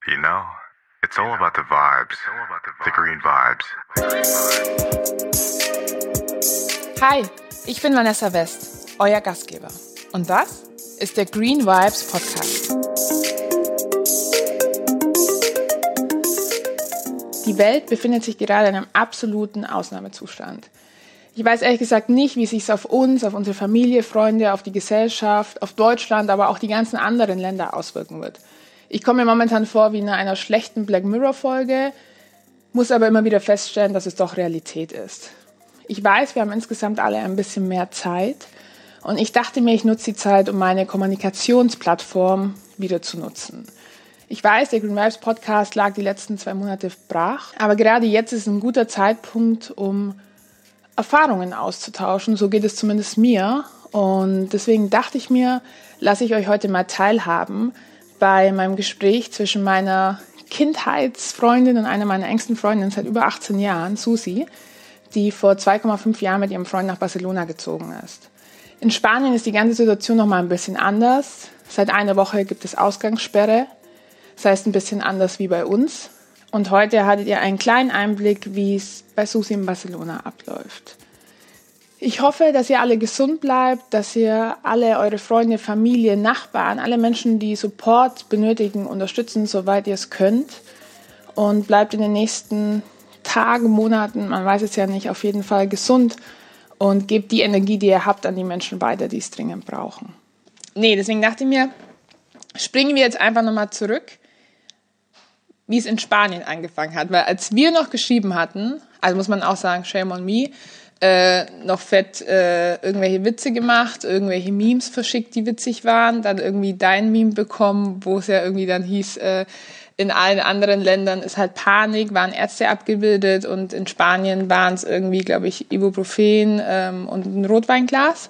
You know, it's all about the vibes, the green vibes. Hi, ich bin Vanessa West, euer Gastgeber. Und das ist der Green Vibes Podcast. Die Welt befindet sich gerade in einem absoluten Ausnahmezustand. Ich weiß ehrlich gesagt nicht, wie es sich auf uns, auf unsere Familie, Freunde, auf die Gesellschaft, auf Deutschland, aber auch die ganzen anderen Länder auswirken wird. Ich komme mir momentan vor wie in einer schlechten Black Mirror-Folge, muss aber immer wieder feststellen, dass es doch Realität ist. Ich weiß, wir haben insgesamt alle ein bisschen mehr Zeit und ich dachte mir, ich nutze die Zeit, um meine Kommunikationsplattform wieder zu nutzen. Ich weiß, der Green Vibes Podcast lag die letzten 2 Monate brach, aber gerade jetzt ist ein guter Zeitpunkt, um Erfahrungen auszutauschen. So geht es zumindest mir und deswegen dachte ich mir, lasse ich euch heute mal teilhaben bei meinem Gespräch zwischen meiner Kindheitsfreundin und einer meiner engsten Freundinnen seit über 18 Jahren, Susi, die vor 2,5 Jahren mit ihrem Freund nach Barcelona gezogen ist. In Spanien ist die ganze Situation noch mal ein bisschen anders. Seit einer Woche gibt es Ausgangssperre. Das heißt ein bisschen anders wie bei uns. Und heute hattet ihr einen kleinen Einblick, wie es bei Susi in Barcelona abläuft. Ich hoffe, dass ihr alle gesund bleibt, dass ihr alle eure Freunde, Familie, Nachbarn, alle Menschen, die Support benötigen, unterstützen, soweit ihr es könnt. Und bleibt in den nächsten Tagen, Monaten, man weiß es ja nicht, auf jeden Fall gesund und gebt die Energie, die ihr habt, an die Menschen weiter, die es dringend brauchen. Deswegen dachte ich mir, springen wir jetzt einfach nochmal zurück, wie es in Spanien angefangen hat. Weil als wir noch geschrieben hatten, also muss man auch sagen, shame on me, noch fett irgendwelche Witze gemacht, irgendwelche Memes verschickt, die witzig waren, dann irgendwie dein Meme bekommen, wo es ja irgendwie dann hieß, in allen anderen Ländern ist halt Panik, waren Ärzte abgebildet und in Spanien waren es irgendwie, glaube ich, Ibuprofen und ein Rotweinglas.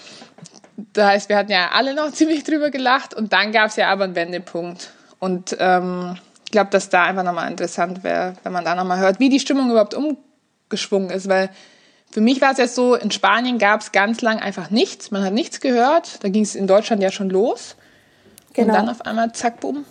Das heißt, wir hatten ja alle noch ziemlich drüber gelacht und dann gab es ja aber einen Wendepunkt und ich glaube, dass da einfach nochmal interessant wäre, wenn man da nochmal hört, wie die Stimmung überhaupt umgeschwungen ist, weil für mich war es jetzt so, in Spanien gab es ganz lang einfach nichts, man hat nichts gehört, da ging es in Deutschland ja schon los. Genau. Und dann auf einmal, zack, boom,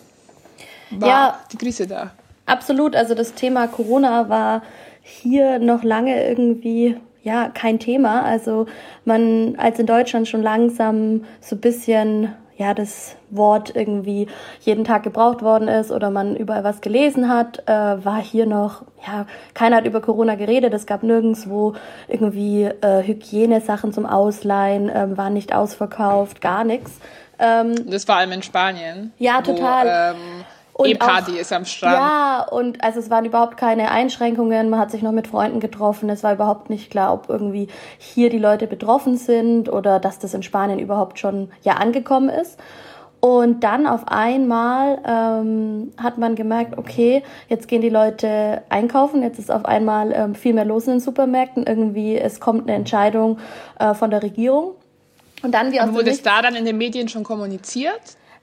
war die Krise da. Absolut, also das Thema Corona war hier noch lange irgendwie kein Thema. Also als in Deutschland schon langsam so ein bisschen das Wort irgendwie jeden Tag gebraucht worden ist oder man überall was gelesen hat, war hier noch, keiner hat über Corona geredet, es gab nirgendwo irgendwie Hygienesachen zum Ausleihen, waren nicht ausverkauft, gar nichts. Das vor allem in Spanien. Ja, total. E-Party ist am Strand. Ja, und also es waren überhaupt keine Einschränkungen, man hat sich noch mit Freunden getroffen, es war überhaupt nicht klar, ob irgendwie hier die Leute betroffen sind oder dass das in Spanien überhaupt schon angekommen ist. Und dann auf einmal hat man gemerkt, okay, jetzt gehen die Leute einkaufen, jetzt ist auf einmal viel mehr los in den Supermärkten, irgendwie es kommt eine Entscheidung von der Regierung. Und dann wurde es da dann in den Medien schon kommuniziert?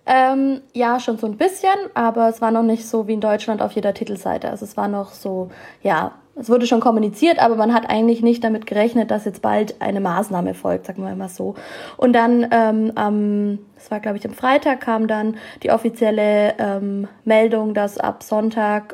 Ja, schon so ein bisschen, aber es war noch nicht so wie in Deutschland auf jeder Titelseite. Also es war noch so, es wurde schon kommuniziert, aber man hat eigentlich nicht damit gerechnet, dass jetzt bald eine Maßnahme folgt, sagen wir mal so. Und dann das war glaube ich am Freitag, kam dann die offizielle Meldung, dass ab Sonntag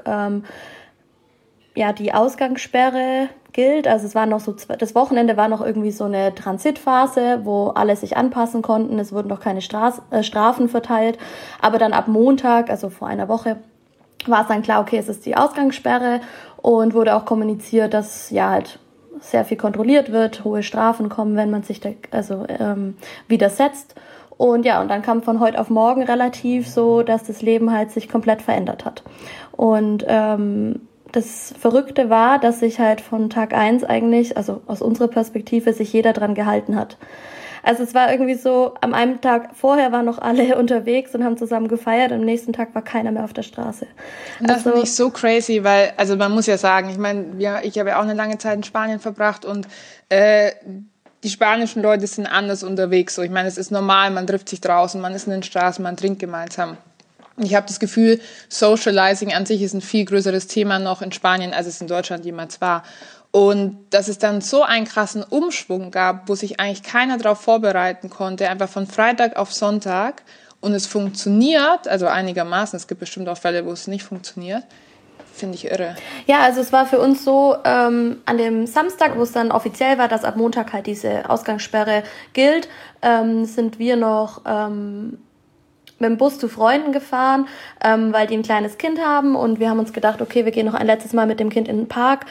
die Ausgangssperre gilt. Also es war noch so, das Wochenende war noch irgendwie so eine Transitphase, wo alle sich anpassen konnten. Es wurden noch keine Strafen verteilt. Aber dann ab Montag, also vor einer Woche, war es dann klar, okay, es ist die Ausgangssperre und wurde auch kommuniziert, dass halt sehr viel kontrolliert wird, hohe Strafen kommen, wenn man sich widersetzt. Und und dann kam von heute auf morgen relativ so, dass das Leben halt sich komplett verändert hat. Und das Verrückte war, dass sich halt von Tag 1 eigentlich, also aus unserer Perspektive, sich jeder dran gehalten hat. Also es war irgendwie so, am einen Tag vorher waren noch alle unterwegs und haben zusammen gefeiert, am nächsten Tag war keiner mehr auf der Straße. Das finde ich so crazy, weil, also man muss ja sagen, ich meine, ich habe ja auch eine lange Zeit in Spanien verbracht und die spanischen Leute sind anders unterwegs. So, ich meine, es ist normal, man trifft sich draußen, man ist in den Straßen, man trinkt gemeinsam. Ich habe das Gefühl, Socializing an sich ist ein viel größeres Thema noch in Spanien, als es in Deutschland jemals war. Und dass es dann so einen krassen Umschwung gab, wo sich eigentlich keiner darauf vorbereiten konnte, einfach von Freitag auf Sonntag und es funktioniert, also einigermaßen, es gibt bestimmt auch Fälle, wo es nicht funktioniert, finde ich irre. Ja, also es war für uns so, an dem Samstag, wo es dann offiziell war, dass ab Montag halt diese Ausgangssperre gilt, sind wir noch mit dem Bus zu Freunden gefahren, weil die ein kleines Kind haben und wir haben uns gedacht, okay, wir gehen noch ein letztes Mal mit dem Kind in den Park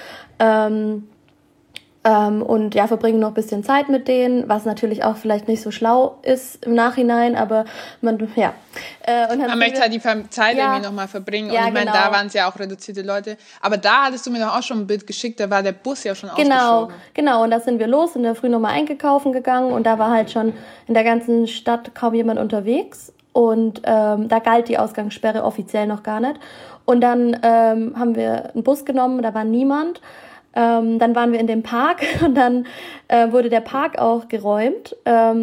und ja, verbringen noch ein bisschen Zeit mit denen, was natürlich auch vielleicht nicht so schlau ist im Nachhinein, aber man möchte halt die Zeit irgendwie nochmal verbringen und ich meine, da waren es ja auch reduzierte Leute, aber da hattest du mir doch auch schon ein Bild geschickt, da war der Bus ja schon ausgeschoben. Genau, und da sind wir los, in der Früh nochmal einkaufen gegangen und da war halt schon in der ganzen Stadt kaum jemand unterwegs. Und da galt die Ausgangssperre offiziell noch gar nicht. Und dann haben wir einen Bus genommen, da war niemand. Dann waren wir in dem Park und dann wurde der Park auch geräumt.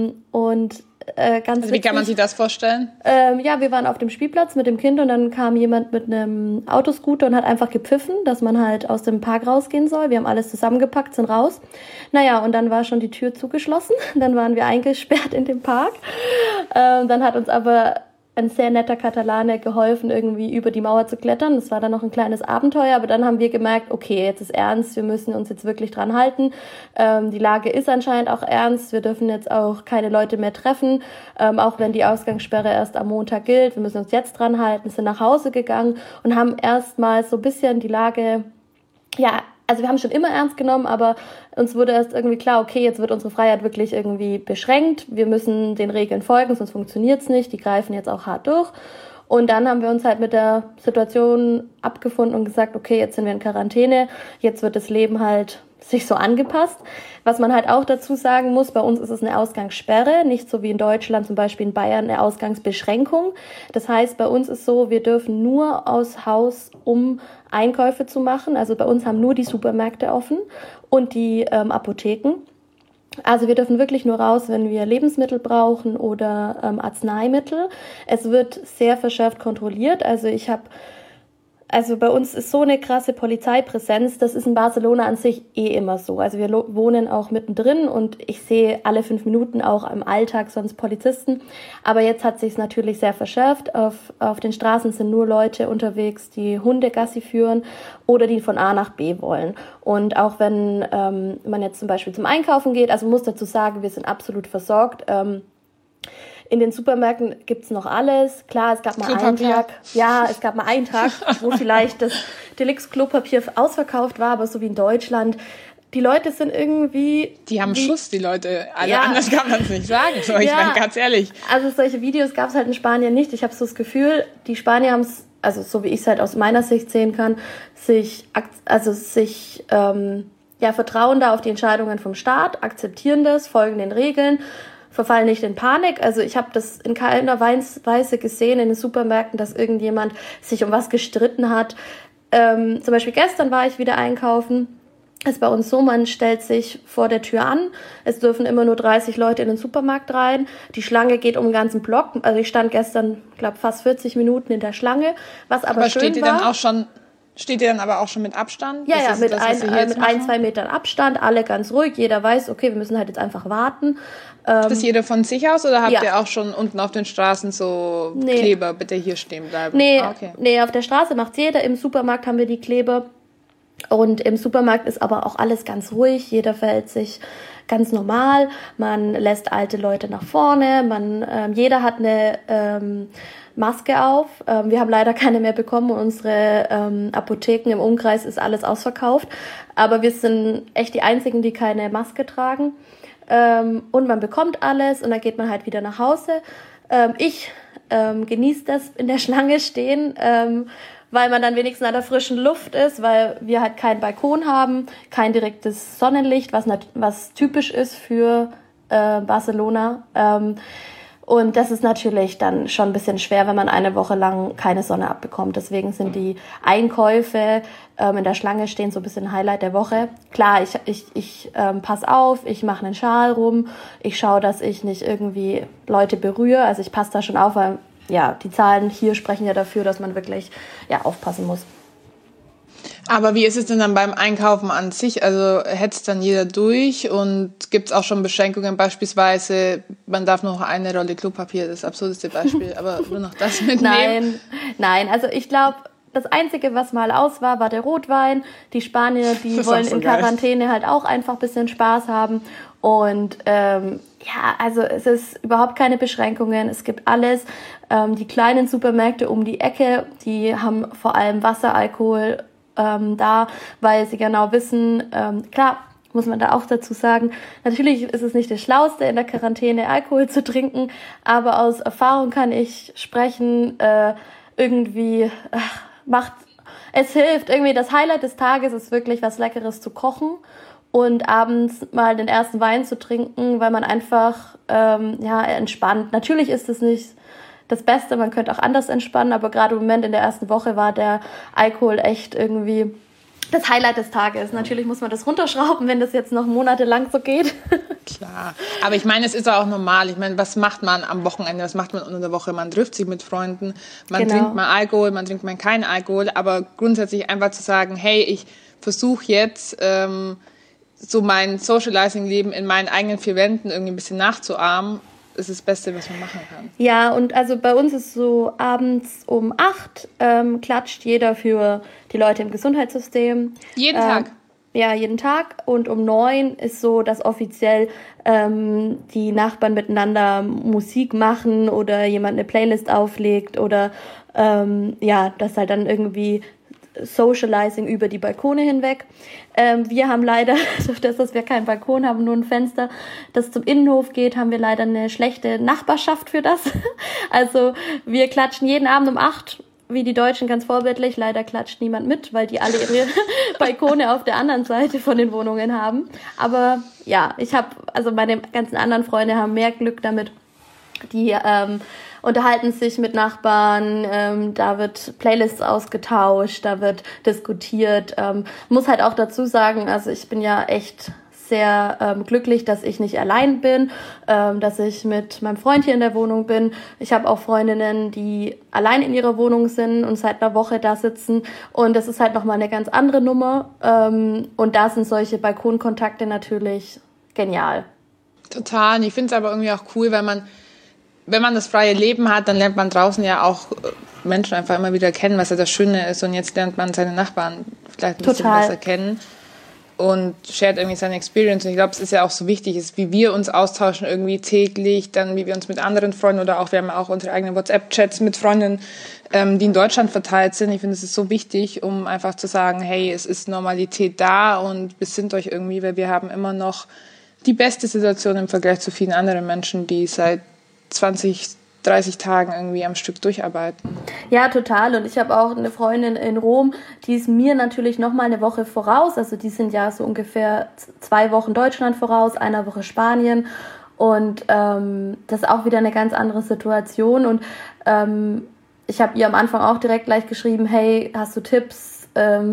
Ganz wie kann man sich das vorstellen? Ja, wir waren auf dem Spielplatz mit dem Kind und dann kam jemand mit einem Autoscooter und hat einfach gepfiffen, dass man halt aus dem Park rausgehen soll. Wir haben alles zusammengepackt, sind raus. Naja, und dann war schon die Tür zugeschlossen. Dann waren wir eingesperrt in dem Park. Dann hat uns aber ein sehr netter Katalane geholfen, irgendwie über die Mauer zu klettern. Das war dann noch ein kleines Abenteuer, aber dann haben wir gemerkt, okay, jetzt ist ernst, wir müssen uns jetzt wirklich dran halten. Die Lage ist anscheinend auch ernst, wir dürfen jetzt auch keine Leute mehr treffen, auch wenn die Ausgangssperre erst am Montag gilt. Wir müssen uns jetzt dran halten, sind nach Hause gegangen und haben erstmal so ein bisschen die Lage, also wir haben schon immer ernst genommen, aber uns wurde erst irgendwie klar, okay, jetzt wird unsere Freiheit wirklich irgendwie beschränkt. Wir müssen den Regeln folgen, sonst funktioniert's nicht. Die greifen jetzt auch hart durch. Und dann haben wir uns halt mit der Situation abgefunden und gesagt, okay, jetzt sind wir in Quarantäne. Jetzt wird das Leben halt sich so angepasst. Was man halt auch dazu sagen muss, bei uns ist es eine Ausgangssperre, nicht so wie in Deutschland, zum Beispiel in Bayern, eine Ausgangsbeschränkung. Das heißt, bei uns ist so, wir dürfen nur aus Haus, um Einkäufe zu machen. Also bei uns haben nur die Supermärkte offen und die Apotheken. Also wir dürfen wirklich nur raus, wenn wir Lebensmittel brauchen oder Arzneimittel. Es wird sehr verschärft kontrolliert. Also bei uns ist so eine krasse Polizeipräsenz, das ist in Barcelona an sich immer so. Also wir wohnen auch mittendrin und ich sehe alle 5 Minuten auch im Alltag sonst Polizisten. Aber jetzt hat sich es natürlich sehr verschärft. Auf den Straßen sind nur Leute unterwegs, die Hunde Gassi führen oder die von A nach B wollen. Und auch wenn man jetzt zum Beispiel zum Einkaufen geht, also muss dazu sagen, wir sind absolut versorgt. In den Supermärkten gibt's noch alles. Klar, es gab mal einen Tag, wo vielleicht das Deluxe-Klopapier ausverkauft war, aber so wie in Deutschland, die Leute sind irgendwie... Die haben Schuss, die Leute. Also anders kann man es nicht sagen. So, ich meine, ganz ehrlich. Also solche Videos gab's halt in Spanien nicht. Ich habe so das Gefühl, die Spanier haben's, also so wie ich es halt aus meiner Sicht sehen kann, vertrauen da auf die Entscheidungen vom Staat, akzeptieren das, folgen den Regeln, verfallen nicht in Panik. Also ich habe das in keiner Weise gesehen in den Supermärkten, dass irgendjemand sich um was gestritten hat. Zum Beispiel gestern war ich wieder einkaufen. Es ist bei uns so, man stellt sich vor der Tür an. Es dürfen immer nur 30 Leute in den Supermarkt rein. Die Schlange geht um den ganzen Block. Also ich stand gestern, glaube fast 40 Minuten in der Schlange, was aber schön war. Steht ihr dann aber auch schon mit Abstand? Ja, mit 1-2 Metern Abstand, alle ganz ruhig. Jeder weiß, okay, wir müssen halt jetzt einfach warten. Das jeder von sich aus oder habt ihr auch schon unten auf den Straßen so Kleber, bitte hier stehen bleiben? Nee, auf der Straße macht's jeder. Im Supermarkt haben wir die Kleber. Und im Supermarkt ist aber auch alles ganz ruhig. Jeder verhält sich ganz normal. Man lässt alte Leute nach vorne. Jeder hat eine Maske auf. Wir haben leider keine mehr bekommen und unsere Apotheken im Umkreis ist alles ausverkauft. Aber wir sind echt die Einzigen, die keine Maske tragen. Und man bekommt alles und dann geht man halt wieder nach Hause. Ich genieße das in der Schlange stehen, weil man dann wenigstens an der frischen Luft ist, weil wir halt keinen Balkon haben, kein direktes Sonnenlicht, was typisch ist für Barcelona. Und das ist natürlich dann schon ein bisschen schwer, wenn man eine Woche lang keine Sonne abbekommt. Deswegen sind die Einkäufe in der Schlange stehen so ein bisschen Highlight der Woche. Klar, ich pass auf, ich mache einen Schal rum, ich schaue, dass ich nicht irgendwie Leute berühre. Also ich passe da schon auf, weil die Zahlen hier sprechen ja dafür, dass man wirklich aufpassen muss. Aber wie ist es denn dann beim Einkaufen an sich? Also hetzt dann jeder durch und gibt es auch schon Beschränkungen? Beispielsweise, man darf noch eine Rolle Klopapier, das absurdeste Beispiel, aber nur noch das mitnehmen. Nein, also ich glaube, das Einzige, was mal aus war der Rotwein. Die Spanier, die wollen in Quarantäne halt auch einfach ein bisschen Spaß haben. Und also es ist überhaupt keine Beschränkungen. Es gibt alles. Die kleinen Supermärkte um die Ecke, die haben vor allem Wasseralkohol da, weil sie genau wissen, klar, muss man da auch dazu sagen, natürlich ist es nicht das Schlauste, in der Quarantäne Alkohol zu trinken, aber aus Erfahrung kann ich sprechen, es hilft irgendwie, das Highlight des Tages ist wirklich was Leckeres zu kochen und abends mal den ersten Wein zu trinken, weil man einfach entspannt. Natürlich ist es nicht das Beste, man könnte auch anders entspannen, aber gerade im Moment in der ersten Woche war der Alkohol echt irgendwie das Highlight des Tages. Natürlich muss man das runterschrauben, wenn das jetzt noch monatelang so geht. Klar, aber ich meine, es ist auch normal. Ich meine, was macht man am Wochenende, was macht man unter der Woche? Man trifft sich mit Freunden, man trinkt mal Alkohol, man trinkt mal keinen Alkohol, aber grundsätzlich einfach zu sagen, hey, ich versuche jetzt so mein Socializing-Leben in meinen eigenen vier Wänden irgendwie ein bisschen nachzuahmen, ist das Beste, was man machen kann. Ja, und also bei uns ist so abends um 8 klatscht jeder für die Leute im Gesundheitssystem. Jeden Tag? Ja, jeden Tag. Und um 9 ist so, dass offiziell die Nachbarn miteinander Musik machen oder jemand eine Playlist auflegt oder dass halt dann irgendwie Socializing über die Balkone hinweg. Wir haben leider, durch das, dass wir keinen Balkon haben, nur ein Fenster, das zum Innenhof geht, haben wir leider eine schlechte Nachbarschaft für das. Also wir klatschen jeden Abend um 8, wie die Deutschen ganz vorbildlich. Leider klatscht niemand mit, weil die alle ihre Balkone auf der anderen Seite von den Wohnungen haben. Aber ja, meine ganzen anderen Freunde haben mehr Glück damit. Die unterhalten sich mit Nachbarn, da wird Playlists ausgetauscht, da wird diskutiert. Muss halt auch dazu sagen, also ich bin ja echt sehr glücklich, dass ich nicht allein bin, dass ich mit meinem Freund hier in der Wohnung bin. Ich habe auch Freundinnen, die allein in ihrer Wohnung sind und seit einer Woche da sitzen. Und das ist halt nochmal eine ganz andere Nummer. Und da sind solche Balkonkontakte natürlich genial. Total. Und ich finde es aber irgendwie auch cool, weil wenn man das freie Leben hat, dann lernt man draußen ja auch Menschen einfach immer wieder kennen, was ja das Schöne ist. Und jetzt lernt man seine Nachbarn vielleicht ein bisschen besser kennen und shared irgendwie seine Experience. Und ich glaube, es ist ja auch so wichtig, wie wir uns austauschen irgendwie täglich, dann wie wir uns mit anderen Freunden oder auch, wir haben ja auch unsere eigenen WhatsApp-Chats mit Freunden, die in Deutschland verteilt sind. Ich finde, es ist so wichtig, um einfach zu sagen, hey, es ist Normalität da und besinnt euch irgendwie, weil wir haben immer noch die beste Situation im Vergleich zu vielen anderen Menschen, die seit 20, 30 Tagen irgendwie am Stück durcharbeiten. Ja, total. Und ich habe auch eine Freundin in Rom, die ist mir natürlich noch mal eine Woche voraus. Also die sind ja so ungefähr 2 Wochen Deutschland voraus, 1 Woche Spanien. Und das ist auch wieder eine ganz andere Situation. Und ich habe ihr am Anfang auch direkt gleich geschrieben, hey, hast du Tipps?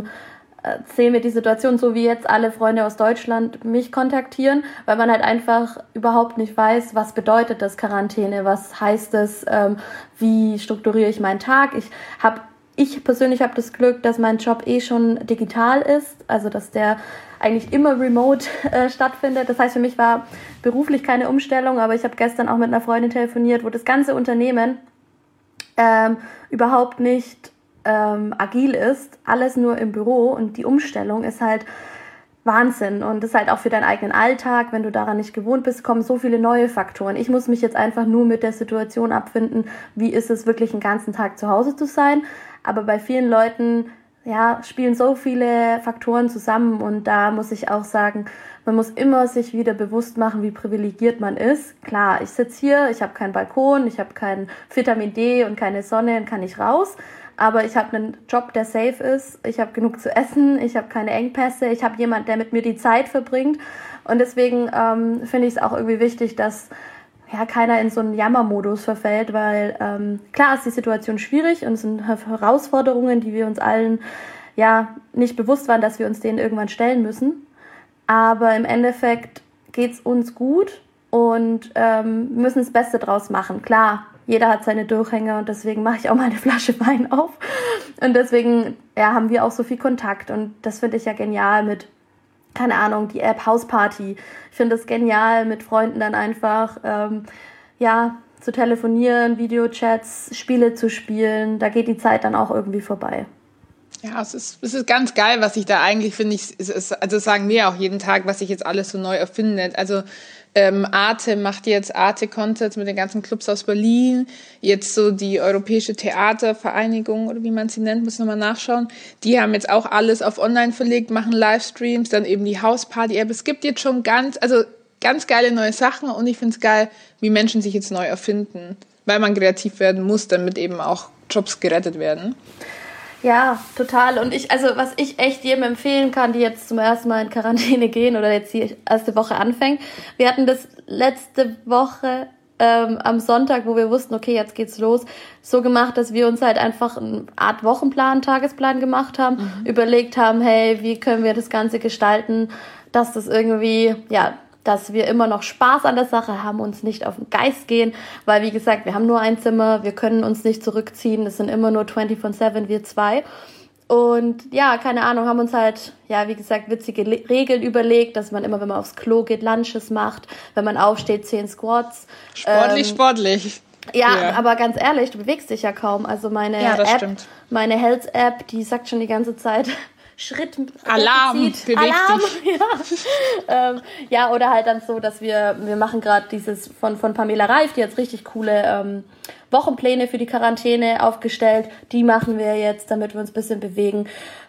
Sehen wir die Situation so, wie jetzt alle Freunde aus Deutschland mich kontaktieren, weil man halt einfach überhaupt nicht weiß, was bedeutet das Quarantäne, was heißt es, wie strukturiere ich meinen Tag. Ich persönlich habe das Glück, dass mein Job schon digital ist, also dass der eigentlich immer remote stattfindet. Das heißt, für mich war beruflich keine Umstellung, aber ich habe gestern auch mit einer Freundin telefoniert, wo das ganze Unternehmen überhaupt nicht agil ist, alles nur im Büro, und die Umstellung ist halt Wahnsinn und das ist halt auch für deinen eigenen Alltag, wenn du daran nicht gewohnt bist, kommen so viele neue Faktoren. Ich muss mich jetzt einfach nur mit der Situation abfinden, wie ist es wirklich einen ganzen Tag zu Hause zu sein, aber bei vielen Leuten spielen so viele Faktoren zusammen und da muss ich auch sagen, man muss immer sich wieder bewusst machen, wie privilegiert man ist. Klar, ich sitze hier, ich habe keinen Balkon, ich habe kein Vitamin D und keine Sonne und kann nicht raus. Aber ich habe einen Job, der safe ist. Ich habe genug zu essen. Ich habe keine Engpässe. Ich habe jemanden, der mit mir die Zeit verbringt. Und deswegen finde ich es auch irgendwie wichtig, dass keiner in so einen Jammermodus verfällt, weil klar ist die Situation schwierig und es sind Herausforderungen, die wir uns allen nicht bewusst waren, dass wir uns denen irgendwann stellen müssen. Aber im Endeffekt geht's uns gut und wir müssen das Beste draus machen. Klar, jeder hat seine Durchhänger und deswegen mache ich auch mal eine Flasche Wein auf. Und deswegen haben wir auch so viel Kontakt und das finde ich ja genial mit, keine Ahnung, die App Hausparty. Ich finde es genial, mit Freunden dann einfach zu telefonieren, Videochats, Spiele zu spielen. Da geht die Zeit dann auch irgendwie vorbei. Ja, es ist ganz geil, was ich da eigentlich finde. Also das sagen wir auch jeden Tag, was sich jetzt alles so neu erfindet. Also Arte macht jetzt Arte-Concerts mit den ganzen Clubs aus Berlin. Jetzt so die Europäische Theatervereinigung oder wie man sie nennt, muss ich nochmal nachschauen. Die haben jetzt auch alles auf online verlegt, machen Livestreams, dann eben die Hausparty-App. Es gibt jetzt schon ganz geile neue Sachen und ich finde es geil, wie Menschen sich jetzt neu erfinden, weil man kreativ werden muss, damit eben auch Jobs gerettet werden. Ja, total. Und was ich echt jedem empfehlen kann, die jetzt zum ersten Mal in Quarantäne gehen oder jetzt die erste Woche anfängt. Wir hatten das letzte Woche am Sonntag, wo wir wussten, okay, jetzt geht's los, so gemacht, dass wir uns halt einfach eine Art Wochenplan, Tagesplan gemacht haben, überlegt haben, hey, wie können wir das Ganze gestalten, dass das irgendwie, dass wir immer noch Spaß an der Sache haben, uns nicht auf den Geist gehen, weil wie gesagt, wir haben nur ein Zimmer, wir können uns nicht zurückziehen, es sind immer nur 24/7, wir zwei. Und ja, keine Ahnung, haben uns halt, wie gesagt, witzige Regeln überlegt, dass man immer, wenn man aufs Klo geht, Lunches macht, wenn man aufsteht, 10 Squats. Sportlich. Ja, aber ganz ehrlich, du bewegst dich ja kaum. Also meine Health-App, die sagt schon die ganze Zeit, Schritt, Alarm, beweg dich. Ja, oder halt dann so, dass wir machen gerade dieses von Pamela Reif, die hat richtig coole Wochenpläne für die Quarantäne aufgestellt. Die machen wir jetzt, damit wir uns ein bisschen bewegen.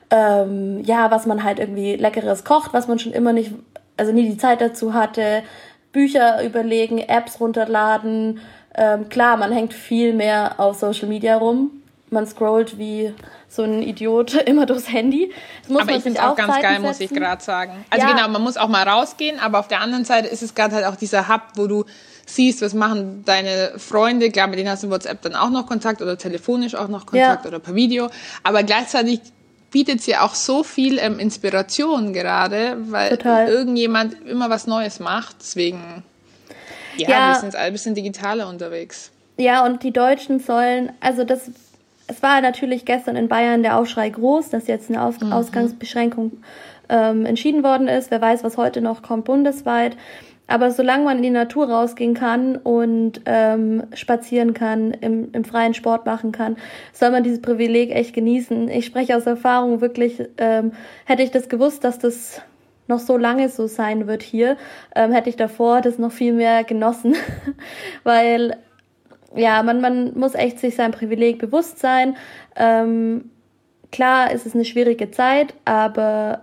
Was man halt irgendwie Leckeres kocht, was man schon immer nie die Zeit dazu hatte. Bücher überlegen, Apps runterladen. Klar, man hängt viel mehr auf Social Media rum. Man scrollt wie so ein Idiot immer durchs Handy. Das muss aber ich finde es auch ganz geil, setzen. Muss ich gerade sagen. Also genau, man muss auch mal rausgehen, aber auf der anderen Seite ist es gerade halt auch dieser Hub, wo du siehst, was machen deine Freunde. Klar, mit denen hast du in WhatsApp dann auch noch Kontakt oder telefonisch auch noch Kontakt oder per Video. Aber gleichzeitig bietet sie auch so viel Inspiration gerade, weil irgendjemand immer was Neues macht. Deswegen, wir sind ein bisschen digitaler unterwegs. Ja, und die Deutschen sollen, es war natürlich gestern in Bayern der Aufschrei groß, dass jetzt eine Ausgangsbeschränkung entschieden worden ist. Wer weiß, was heute noch kommt bundesweit. Aber solange man in die Natur rausgehen kann und spazieren kann, im freien Sport machen kann, soll man dieses Privileg echt genießen. Ich spreche aus Erfahrung wirklich, hätte ich das gewusst, dass das noch so lange so sein wird hier, hätte ich davor das noch viel mehr genossen, weil man muss echt sich sein Privileg bewusst sein. Klar, es ist eine schwierige Zeit, aber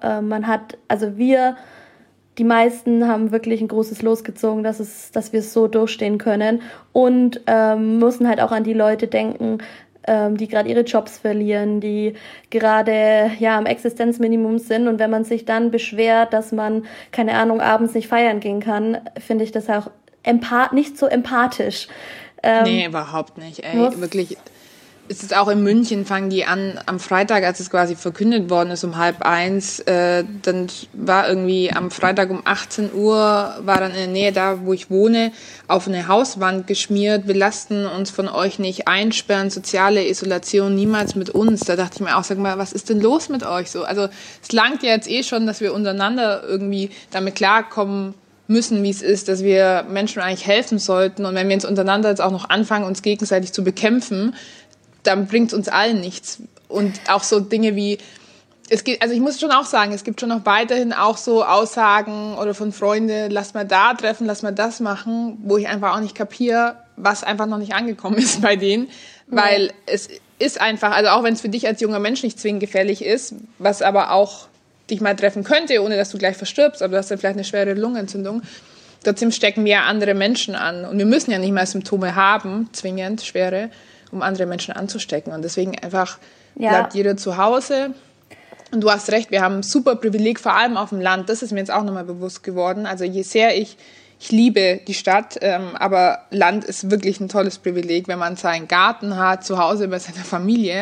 die meisten haben wirklich ein großes Los gezogen, dass wir es so durchstehen können und müssen halt auch an die Leute denken, die gerade ihre Jobs verlieren, die gerade am Existenzminimum sind. Und wenn man sich dann beschwert, dass man, keine Ahnung, abends nicht feiern gehen kann, finde ich das auch nicht so empathisch. Nee, überhaupt nicht. Wirklich. Es ist auch in München, fangen die an, am Freitag, als es quasi verkündet worden ist, um 12:30, dann war irgendwie am Freitag um 18 Uhr, war dann in der Nähe da, wo ich wohne, auf eine Hauswand geschmiert, wir lassen uns von euch nicht einsperren, soziale Isolation niemals mit uns. Da dachte ich mir auch, sag mal, was ist denn los mit euch so? Also es langt ja jetzt schon, dass wir untereinander irgendwie damit klarkommen müssen, wie es ist, dass wir Menschen eigentlich helfen sollten. Und wenn wir uns untereinander jetzt auch noch anfangen, uns gegenseitig zu bekämpfen, dann bringt es uns allen nichts. Und auch so Dinge wie, ich muss schon auch sagen, es gibt schon noch weiterhin auch so Aussagen oder von Freunden, lass mal da treffen, lass mal das machen, wo ich einfach auch nicht kapiere, was einfach noch nicht angekommen ist bei denen. Weil es ist einfach, also auch wenn es für dich als junger Mensch nicht zwingend gefährlich ist, was aber auch dich mal treffen könnte, ohne dass du gleich verstirbst, aber du hast dann vielleicht eine schwere Lungenentzündung, trotzdem stecken wir ja andere Menschen an. Und wir müssen ja nicht mal Symptome haben, zwingend schwere, um andere Menschen anzustecken. Und deswegen einfach bleibt jeder zu Hause. Und du hast recht, wir haben ein super Privileg, vor allem auf dem Land. Das ist mir jetzt auch nochmal bewusst geworden. Also je sehr ich liebe die Stadt, aber Land ist wirklich ein tolles Privileg, wenn man seinen Garten hat, zu Hause bei seiner Familie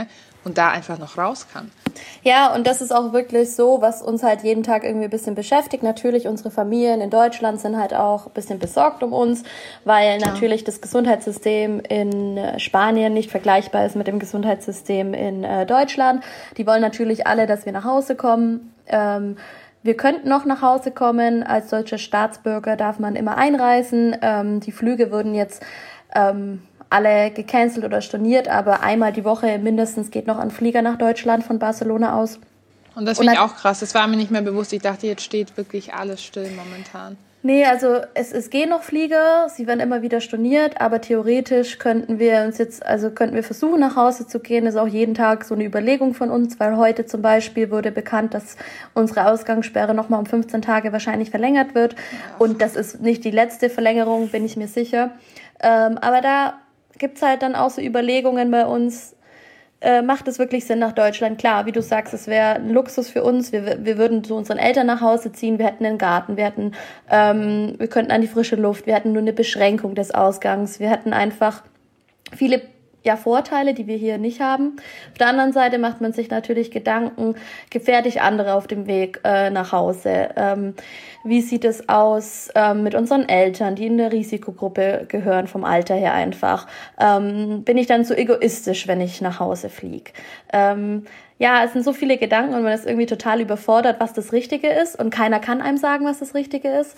und da einfach noch raus kann. Ja, und das ist auch wirklich so, was uns halt jeden Tag irgendwie ein bisschen beschäftigt. Natürlich, unsere Familien in Deutschland sind halt auch ein bisschen besorgt um uns, weil natürlich das Gesundheitssystem in Spanien nicht vergleichbar ist mit dem Gesundheitssystem in Deutschland. Die wollen natürlich alle, dass wir nach Hause kommen. Wir könnten noch nach Hause kommen. Als deutscher Staatsbürger darf man immer einreisen. Die Flüge wurden jetzt alle gecancelt oder storniert, aber einmal die Woche mindestens geht noch ein Flieger nach Deutschland von Barcelona aus. Und das finde ich auch krass. Das war mir nicht mehr bewusst. Ich dachte, jetzt steht wirklich alles still momentan. Nee, also es gehen noch Flieger, sie werden immer wieder storniert, aber theoretisch könnten wir versuchen, nach Hause zu gehen. Das ist auch jeden Tag so eine Überlegung von uns, weil heute zum Beispiel wurde bekannt, dass unsere Ausgangssperre nochmal um 15 Tage wahrscheinlich verlängert wird. Ja. Und das ist nicht die letzte Verlängerung, bin ich mir sicher. Aber da gibt's halt dann auch so Überlegungen bei uns, macht es wirklich Sinn nach Deutschland? Klar, wie du sagst, es wäre ein Luxus für uns. Wir würden zu unseren Eltern nach Hause ziehen, wir hätten einen Garten, wir könnten an die frische Luft, wir hätten nur eine Beschränkung des Ausgangs, wir hätten einfach viele Vorteile, die wir hier nicht haben. Auf der anderen Seite macht man sich natürlich Gedanken, gefährde ich andere auf dem Weg nach Hause? Wie sieht es aus mit unseren Eltern, die in der Risikogruppe gehören, vom Alter her einfach? Bin ich dann zu egoistisch, wenn ich nach Hause fliege? Es sind so viele Gedanken und man ist irgendwie total überfordert, was das Richtige ist. Und keiner kann einem sagen, was das Richtige ist.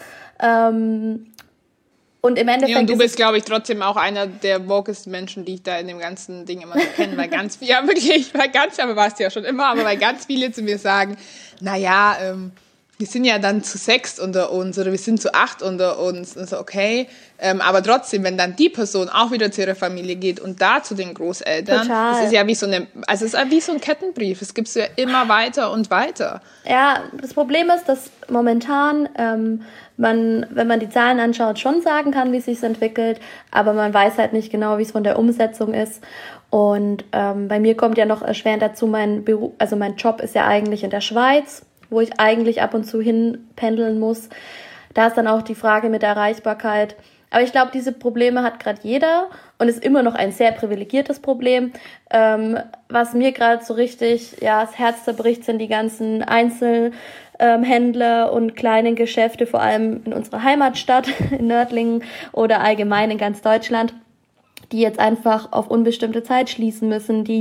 Und im Endeffekt. Ja, und du bist, glaube ich, trotzdem auch einer der wokesten Menschen, die ich da in dem ganzen Ding immer so kenne, weil ganz aber warst du ja schon immer, aber weil ganz viele zu mir sagen, wir sind ja dann zu 6 unter uns oder wir sind zu 8 unter uns. Und so, okay. Aber trotzdem, wenn dann die Person auch wieder zu ihrer Familie geht und da zu den Großeltern, total. Das ist ja wie so ein Kettenbrief. Es gibt ja immer weiter und weiter. Ja, das Problem ist, dass momentan wenn man die Zahlen anschaut, schon sagen kann, wie es sich entwickelt, aber man weiß halt nicht genau, wie es von der Umsetzung ist. Und bei mir kommt ja noch erschwerend dazu, mein Job ist ja eigentlich in der Schweiz, wo ich eigentlich ab und zu hin pendeln muss. Da ist dann auch die Frage mit der Erreichbarkeit. Aber ich glaube, diese Probleme hat gerade jeder und ist immer noch ein sehr privilegiertes Problem. Was mir gerade so richtig das Herz zerbricht, sind die ganzen Einzelhändler und kleinen Geschäfte, vor allem in unserer Heimatstadt, in Nördlingen oder allgemein in ganz Deutschland, die jetzt einfach auf unbestimmte Zeit schließen müssen, die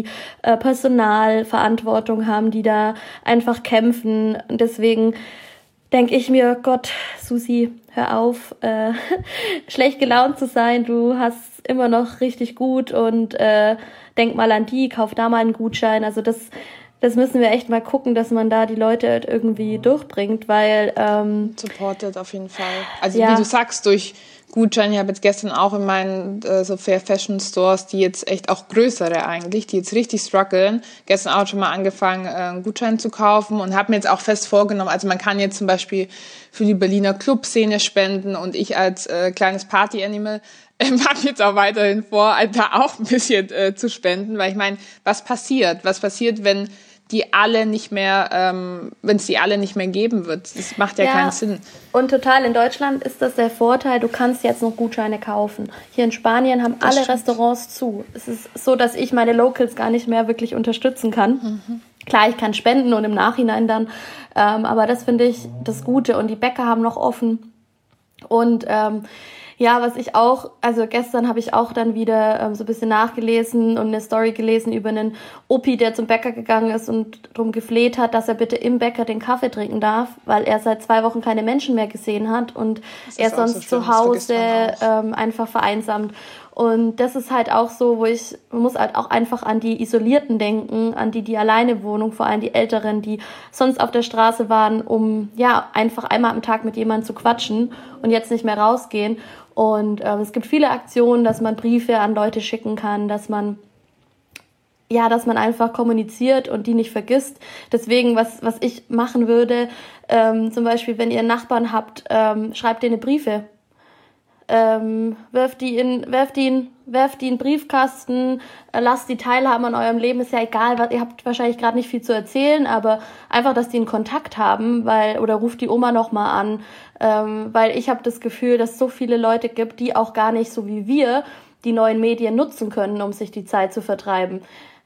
Personalverantwortung haben, die da einfach kämpfen. Und deswegen denke ich mir, Gott, Susi, hör auf, schlecht gelaunt zu sein, du hast immer noch richtig gut und denk mal an die, kauf da mal einen Gutschein. Also das müssen wir echt mal gucken, dass man da die Leute irgendwie durchbringt, weil supportet auf jeden Fall. Also wie du sagst, durch Gutscheine. Ich habe jetzt gestern auch in meinen so Fair Fashion Stores, die jetzt echt auch größere eigentlich, die jetzt richtig strugglen, gestern auch schon mal angefangen, einen Gutschein zu kaufen und habe mir jetzt auch fest vorgenommen, also man kann jetzt zum Beispiel für die Berliner Clubszene spenden und ich als kleines Party-Animal habe jetzt auch weiterhin vor, da auch ein bisschen zu spenden, weil ich meine, was passiert, wenn die alle nicht mehr, wenn es die alle nicht mehr geben wird. Das macht ja keinen Sinn. Und total, in Deutschland ist das der Vorteil, du kannst jetzt noch Gutscheine kaufen. Hier in Spanien haben alle Restaurants zu. Es ist so, dass ich meine Locals gar nicht mehr wirklich unterstützen kann. Mhm. Klar, ich kann spenden und im Nachhinein dann, aber das finde ich das Gute. Und die Bäcker haben noch offen. Und was ich auch, also gestern habe ich auch dann wieder so ein bisschen nachgelesen und eine Story gelesen über einen Opi, der zum Bäcker gegangen ist und darum gefleht hat, dass er bitte im Bäcker den Kaffee trinken darf, weil er seit 2 Wochen keine Menschen mehr gesehen hat und er sonst zu Hause einfach vereinsamt. Und das ist halt auch so, man muss halt auch einfach an die Isolierten denken, an die alleine wohnen, vor allem die Älteren, die sonst auf der Straße waren, um einfach einmal am Tag mit jemandem zu quatschen und jetzt nicht mehr rausgehen. Und es gibt viele Aktionen, dass man Briefe an Leute schicken kann, dass man einfach kommuniziert und die nicht vergisst. Deswegen, was ich machen würde, zum Beispiel, wenn ihr einen Nachbarn habt, schreibt denen Briefe. Werft die in den Briefkasten, lasst die teilhaben an eurem Leben, ist ja egal, ihr habt wahrscheinlich gerade nicht viel zu erzählen, aber einfach, dass die einen Kontakt haben, oder ruft die Oma nochmal an, weil ich habe das Gefühl, dass es so viele Leute gibt, die auch gar nicht so wie wir die neuen Medien nutzen können, um sich die Zeit zu vertreiben.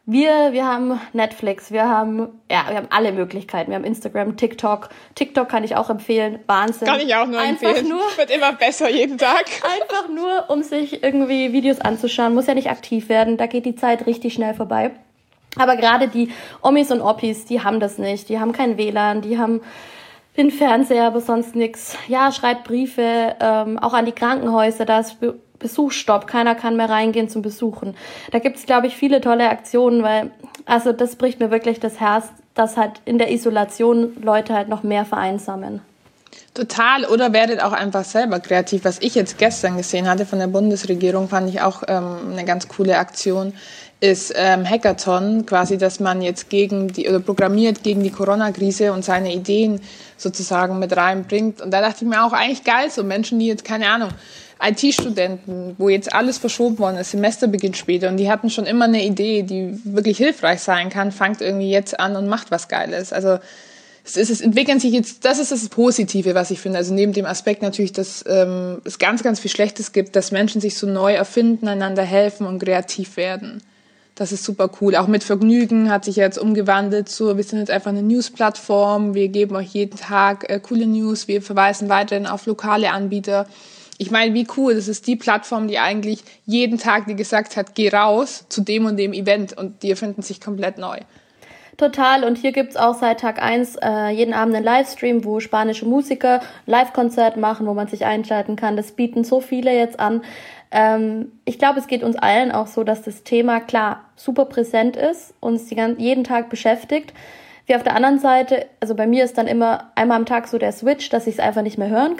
Wir haben Netflix, wir haben alle Möglichkeiten. Wir haben Instagram, TikTok. TikTok kann ich auch empfehlen. Wahnsinn. Kann ich auch nur empfehlen. Wird immer besser jeden Tag. Einfach nur, um sich irgendwie Videos anzuschauen. Muss ja nicht aktiv werden. Da geht die Zeit richtig schnell vorbei. Aber gerade die Omis und Oppis, die haben das nicht. Die haben kein WLAN, die haben den Fernseher, aber sonst nichts. Ja, schreibt Briefe, auch an die Krankenhäuser, da ist Besuchsstopp, keiner kann mehr reingehen zum Besuchen. Da gibt's, glaube ich, viele tolle Aktionen, weil, also das bricht mir wirklich das Herz, dass halt in der Isolation Leute halt noch mehr vereinsamen. Total, oder werdet auch einfach selber kreativ. Was ich jetzt gestern gesehen hatte von der Bundesregierung, fand ich auch eine ganz coole Aktion, ist Hackathon, quasi, dass man jetzt programmiert gegen die Corona-Krise und seine Ideen sozusagen mit reinbringt. Und da dachte ich mir auch, eigentlich geil, so Menschen, die jetzt, keine Ahnung, IT-Studenten, wo jetzt alles verschoben worden ist, Semester beginnt später und die hatten schon immer eine Idee, die wirklich hilfreich sein kann, fangt irgendwie jetzt an und macht was Geiles. Also es entwickeln sich jetzt, das ist das Positive, was ich finde. Also neben dem Aspekt natürlich, dass es ganz, ganz viel Schlechtes gibt, dass Menschen sich so neu erfinden, einander helfen und kreativ werden. Das ist super cool. Auch mit Vergnügen hat sich jetzt umgewandelt zu, wir sind jetzt einfach eine News-Plattform, wir geben euch jeden Tag coole News, wir verweisen weiterhin auf lokale Anbieter. Ich meine, wie cool, das ist die Plattform, die eigentlich jeden Tag dir gesagt hat, geh raus zu dem und dem Event und die erfinden sich komplett neu. Total, und hier gibt's auch seit Tag 1 jeden Abend einen Livestream, wo spanische Musiker Live-Konzert machen, wo man sich einschalten kann. Das bieten so viele jetzt an. Ich glaube, es geht uns allen auch so, dass das Thema, klar, super präsent ist, uns jeden Tag beschäftigt. Wie auf der anderen Seite, also bei mir ist dann immer einmal am Tag so der Switch, dass ich es einfach nicht mehr hören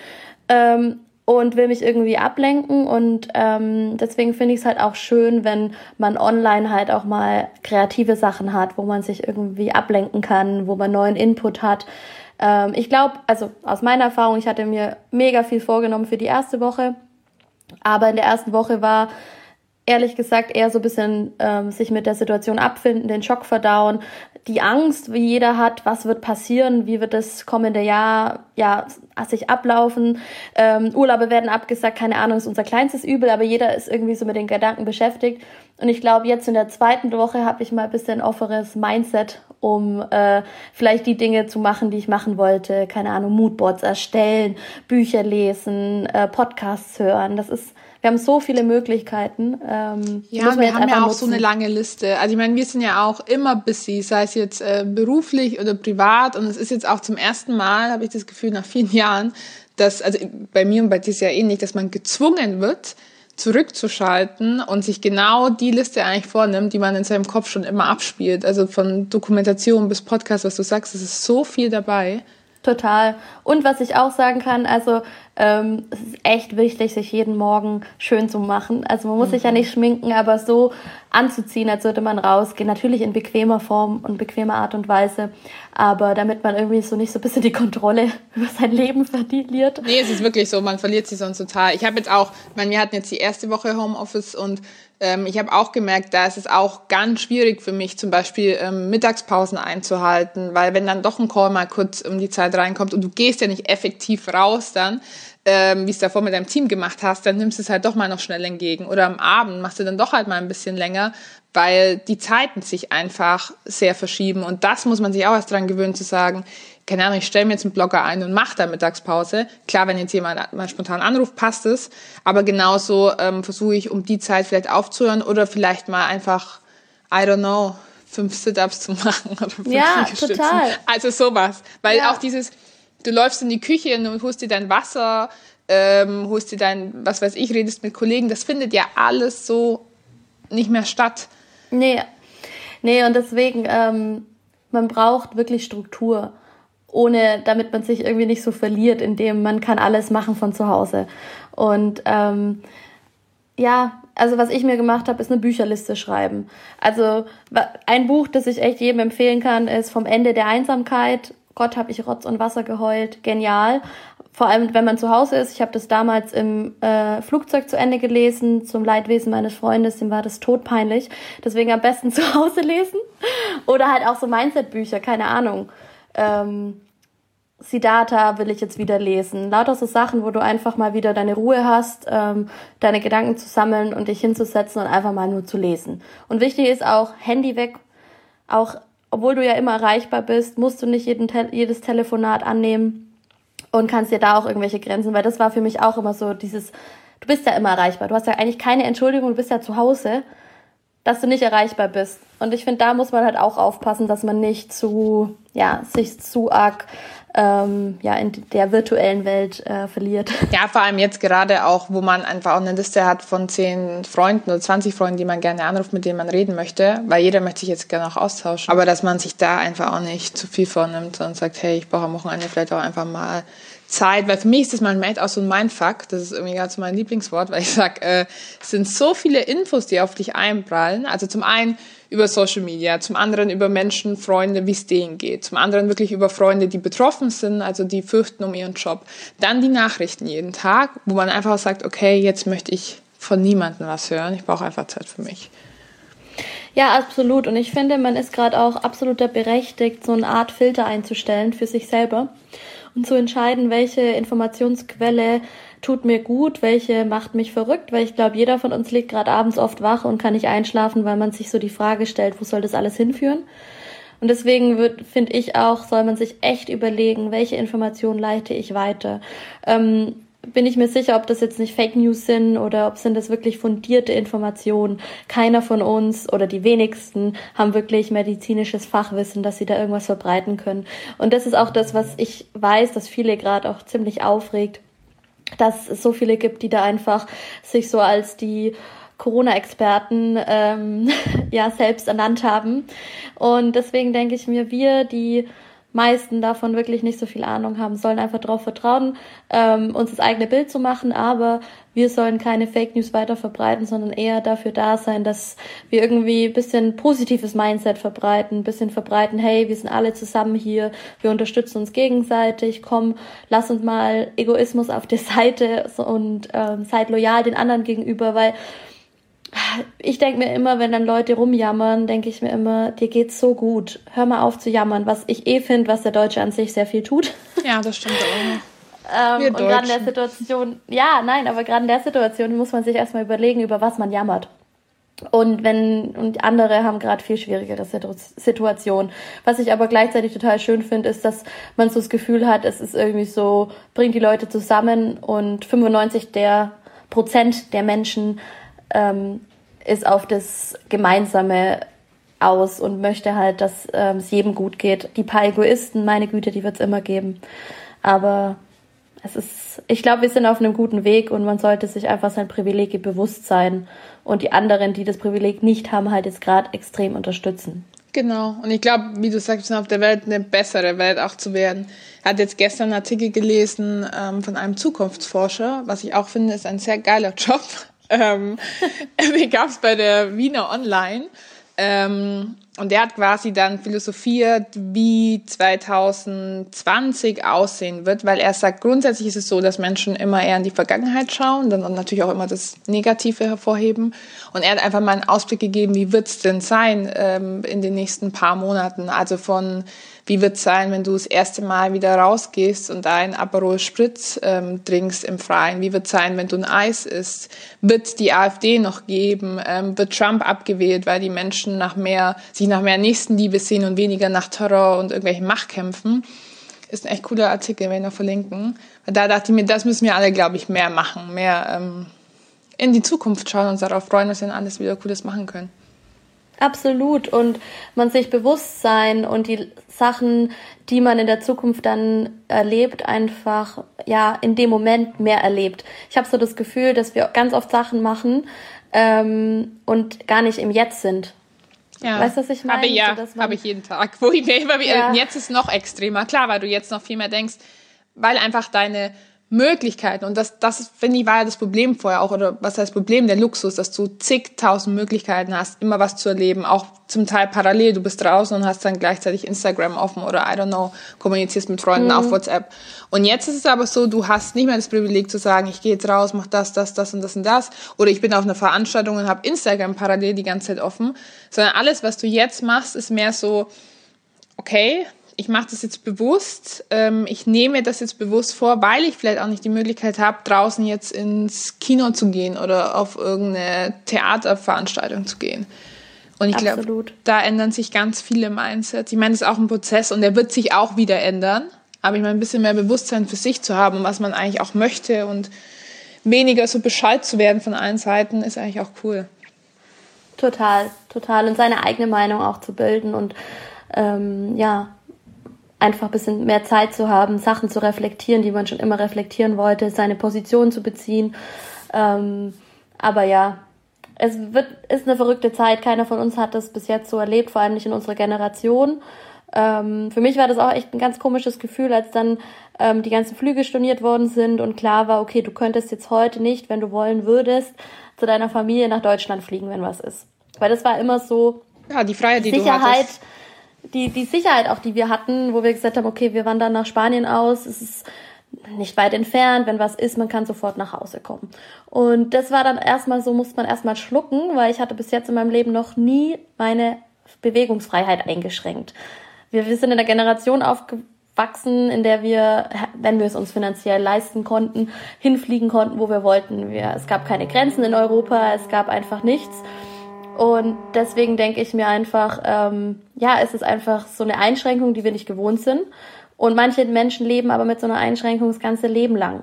kann. Und will mich irgendwie ablenken und deswegen finde ich es halt auch schön, wenn man online halt auch mal kreative Sachen hat, wo man sich irgendwie ablenken kann, wo man neuen Input hat. Ich glaube, also aus meiner Erfahrung, ich hatte mir mega viel vorgenommen für die erste Woche, aber in der ersten Woche war ehrlich gesagt eher so ein bisschen sich mit der Situation abfinden, den Schock verdauen, die Angst, wie jeder hat, was wird passieren, wie wird das kommende Jahr sich ablaufen. Urlaube werden abgesagt, keine Ahnung, ist unser kleinstes Übel, aber jeder ist irgendwie so mit den Gedanken beschäftigt. Und ich glaube, jetzt in der zweiten Woche habe ich mal ein bisschen offenes Mindset, um vielleicht die Dinge zu machen, die ich machen wollte. Keine Ahnung, Moodboards erstellen, Bücher lesen, Podcasts hören. Wir haben so viele Möglichkeiten. Ja, wir haben ja auch so eine lange Liste. Also ich meine, wir sind ja auch immer busy, sei es jetzt beruflich oder privat. Und es ist jetzt auch zum ersten Mal, habe ich das Gefühl, nach vielen Jahren, dass, also bei mir und bei dir ist ja ähnlich, dass man gezwungen wird, zurückzuschalten und sich genau die Liste eigentlich vornimmt, die man in seinem Kopf schon immer abspielt. Also von Dokumentation bis Podcast, was du sagst, es ist so viel dabei. Total. Und was ich auch sagen kann, also es ist echt wichtig, sich jeden Morgen schön zu machen. Also man muss sich ja nicht schminken, aber so anzuziehen, als würde man rausgehen. Natürlich in bequemer Form und bequemer Art und Weise, aber damit man irgendwie so nicht so ein bisschen die Kontrolle über sein Leben verliert. Nee, es ist wirklich so, man verliert sich sonst total. Ich habe jetzt auch, wir hatten jetzt die erste Woche Homeoffice und ich habe auch gemerkt, da ist es auch ganz schwierig für mich, zum Beispiel Mittagspausen einzuhalten, weil wenn dann doch ein Call mal kurz um die Zeit reinkommt und du gehst ja nicht effektiv raus dann, wie es davor mit deinem Team gemacht hast, dann nimmst du es halt doch mal noch schnell entgegen. Oder am Abend machst du dann doch halt mal ein bisschen länger, weil die Zeiten sich einfach sehr verschieben. Und das muss man sich auch erst dran gewöhnen, zu sagen, keine Ahnung, ich stelle mir jetzt einen Blogger ein und mache da Mittagspause. Klar, wenn jetzt jemand mal spontan anruft, passt es. Aber genauso versuche ich, um die Zeit vielleicht aufzuhören oder vielleicht mal einfach, I don't know, 5 Sit-Ups zu machen oder 5 Liegestützen. Total. Also sowas. Weil auch dieses, du läufst in die Küche und holst dir dein Wasser, holst dir dein, was weiß ich, redest mit Kollegen. Das findet ja alles so nicht mehr statt. Nee, und deswegen, man braucht wirklich Struktur, damit man sich irgendwie nicht so verliert, indem man kann alles machen von zu Hause. Und also was ich mir gemacht habe, ist eine Bücherliste schreiben. Also ein Buch, das ich echt jedem empfehlen kann, ist Vom Ende der Einsamkeit. Gott, hab ich Rotz und Wasser geheult. Genial. Vor allem, wenn man zu Hause ist. Ich habe das damals im Flugzeug zu Ende gelesen, zum Leidwesen meines Freundes, dem war das todpeinlich. Deswegen am besten zu Hause lesen. Oder halt auch so Mindset-Bücher, keine Ahnung. Siddhartha will ich jetzt wieder lesen. Lauter so Sachen, wo du einfach mal wieder deine Ruhe hast, deine Gedanken zu sammeln und dich hinzusetzen und einfach mal nur zu lesen. Und wichtig ist auch, Handy weg. Auch obwohl du ja immer erreichbar bist, musst du nicht jedes Telefonat annehmen und kannst dir da auch irgendwelche Grenzen, weil das war für mich auch immer so dieses, du bist ja immer erreichbar. Du hast ja eigentlich keine Entschuldigung, du bist ja zu Hause, dass du nicht erreichbar bist. Und ich finde, da muss man halt auch aufpassen, dass man nicht sich zu arg in der virtuellen Welt verliert. Ja, vor allem jetzt gerade auch, wo man einfach auch eine Liste hat von 10 Freunden oder 20 Freunden, die man gerne anruft, mit denen man reden möchte, weil jeder möchte sich jetzt gerne auch austauschen. Aber dass man sich da einfach auch nicht zu viel vornimmt und sagt, hey, ich brauche am Wochenende vielleicht auch einfach mal Zeit, weil für mich ist das manchmal auch so ein Mindfuck, das ist irgendwie gerade so mein Lieblingswort, weil ich sage, es sind so viele Infos, die auf dich einprallen. Also zum einen über Social Media, zum anderen über Menschen, Freunde, wie es denen geht, zum anderen wirklich über Freunde, die betroffen sind, also die fürchten um ihren Job. Dann die Nachrichten jeden Tag, wo man einfach sagt, okay, jetzt möchte ich von niemandem was hören, ich brauche einfach Zeit für mich. Ja, absolut. Und ich finde, man ist gerade auch absolut berechtigt, so eine Art Filter einzustellen für sich selber und zu entscheiden, welche Informationsquelle tut mir gut, welche macht mich verrückt, weil ich glaube, jeder von uns liegt gerade abends oft wach und kann nicht einschlafen, weil man sich so die Frage stellt, wo soll das alles hinführen? Und deswegen finde ich auch, soll man sich echt überlegen, welche Informationen leite ich weiter. Bin ich mir sicher, ob das jetzt nicht Fake News sind oder ob sind das wirklich fundierte Informationen. Keiner von uns oder die wenigsten haben wirklich medizinisches Fachwissen, dass sie da irgendwas verbreiten können. Und das ist auch das, was ich weiß, dass viele gerade auch ziemlich aufregt, dass es so viele gibt, die da einfach sich so als die Corona-Experten selbst ernannt haben. Und deswegen denke ich mir, wir, die meisten davon wirklich nicht so viel Ahnung haben, sollen einfach darauf vertrauen, uns das eigene Bild zu machen, aber wir sollen keine Fake News weiter verbreiten, sondern eher dafür da sein, dass wir irgendwie ein bisschen positives Mindset verbreiten, ein bisschen verbreiten, hey, wir sind alle zusammen hier, wir unterstützen uns gegenseitig, komm, lass uns mal Egoismus auf der Seite und seid loyal den anderen gegenüber, weil ich denke mir immer, wenn dann Leute rumjammern, denke ich mir immer, dir geht's so gut. Hör mal auf zu jammern, was ich finde, was der Deutsche an sich sehr viel tut. Ja, das stimmt auch. Und gerade in der Situation, aber gerade in der Situation muss man sich erstmal überlegen, über was man jammert. Und andere haben gerade viel schwierigere Situationen. Was ich aber gleichzeitig total schön finde, ist, dass man so das Gefühl hat, es ist irgendwie so, bringt die Leute zusammen und 95% der Menschen ist auf das Gemeinsame aus und möchte halt, dass es jedem gut geht. Die paar Egoisten, meine Güte, die wird es immer geben. Aber ich glaube, wir sind auf einem guten Weg und man sollte sich einfach sein Privileg bewusst sein und die anderen, die das Privileg nicht haben, halt jetzt gerade extrem unterstützen. Genau. Und ich glaube, wie du sagst, auf der Welt eine bessere Welt auch zu werden. Ich hatte jetzt gestern einen Artikel gelesen von einem Zukunftsforscher, was ich auch finde, ist ein sehr geiler Job. Den gab es bei der Wiener Online. Und der hat quasi dann philosophiert, wie 2020 aussehen wird, weil er sagt, grundsätzlich ist es so, dass Menschen immer eher in die Vergangenheit schauen, dann natürlich auch immer das Negative hervorheben. Und er hat einfach mal einen Ausblick gegeben, wie wird's denn sein in den nächsten paar Monaten? Also von wie wird's sein, wenn du das erste Mal wieder rausgehst und einen Aperol Spritz trinkst im Freien? Wie wird's sein, wenn du ein Eis isst? Wird die AfD noch geben? Wird Trump abgewählt, weil die Menschen sich nach mehr Nächstenliebe sehen und weniger nach Terror und irgendwelchen Machtkämpfen? Ist ein echt cooler Artikel, wenn wir noch verlinken. Da dachte ich mir, das müssen wir alle, glaube ich, mehr machen, mehr in die Zukunft schauen und uns darauf freuen, dass wir dann alles wieder Cooles machen können. Absolut. Und man sich bewusst sein und die Sachen, die man in der Zukunft dann erlebt, einfach in dem Moment mehr erlebt. Ich habe so das Gefühl, dass wir ganz oft Sachen machen und gar nicht im Jetzt sind. Ja. Weißt du, was ich meine? Habe ich jeden Tag. Jetzt ist es noch extremer. Klar, weil du jetzt noch viel mehr denkst, weil einfach deine Möglichkeiten, und das finde ich, war ja das Problem vorher auch, oder was heißt Problem, der Luxus, dass du zigtausend Möglichkeiten hast, immer was zu erleben, auch zum Teil parallel, du bist draußen und hast dann gleichzeitig Instagram offen oder I don't know, kommunizierst mit Freunden auf WhatsApp. Und jetzt ist es aber so, du hast nicht mehr das Privileg zu sagen, ich gehe jetzt raus, mach das und das, oder ich bin auf einer Veranstaltung und habe Instagram parallel die ganze Zeit offen, sondern alles, was du jetzt machst, ist mehr so, okay, ich mache das jetzt bewusst, ich nehme das jetzt bewusst vor, weil ich vielleicht auch nicht die Möglichkeit habe, draußen jetzt ins Kino zu gehen oder auf irgendeine Theaterveranstaltung zu gehen. Und ich glaube, da ändern sich ganz viele Mindsets. Ich meine, das ist auch ein Prozess und der wird sich auch wieder ändern. Aber ich meine, ein bisschen mehr Bewusstsein für sich zu haben und was man eigentlich auch möchte und weniger so Bescheid zu werden von allen Seiten, ist eigentlich auch cool. Total. Und seine eigene Meinung auch zu bilden und einfach ein bisschen mehr Zeit zu haben, Sachen zu reflektieren, die man schon immer reflektieren wollte, seine Position zu beziehen. Aber ja, ist eine verrückte Zeit. Keiner von uns hat das bis jetzt so erlebt, vor allem nicht in unserer Generation. Für mich war das auch echt ein ganz komisches Gefühl, als dann die ganzen Flüge storniert worden sind und klar war, okay, du könntest jetzt heute nicht, wenn du wollen würdest, zu deiner Familie nach Deutschland fliegen, wenn was ist. Weil das war immer so, ja, die Freiheit, die Sicherheit, du hattest. Die Sicherheit auch, die wir hatten, wo wir gesagt haben, okay, wir wandern nach Spanien aus, es ist nicht weit entfernt, wenn was ist, man kann sofort nach Hause kommen. Und das war dann erstmal so, musste man erstmal schlucken, weil ich hatte bis jetzt in meinem Leben noch nie meine Bewegungsfreiheit eingeschränkt. Wir sind in einer Generation aufgewachsen, in der wir, wenn wir es uns finanziell leisten konnten, hinfliegen konnten, wo wir wollten. Es gab keine Grenzen in Europa, es gab einfach nichts. Und deswegen denke ich mir einfach, es ist einfach so eine Einschränkung, die wir nicht gewohnt sind. Und manche Menschen leben aber mit so einer Einschränkung das ganze Leben lang.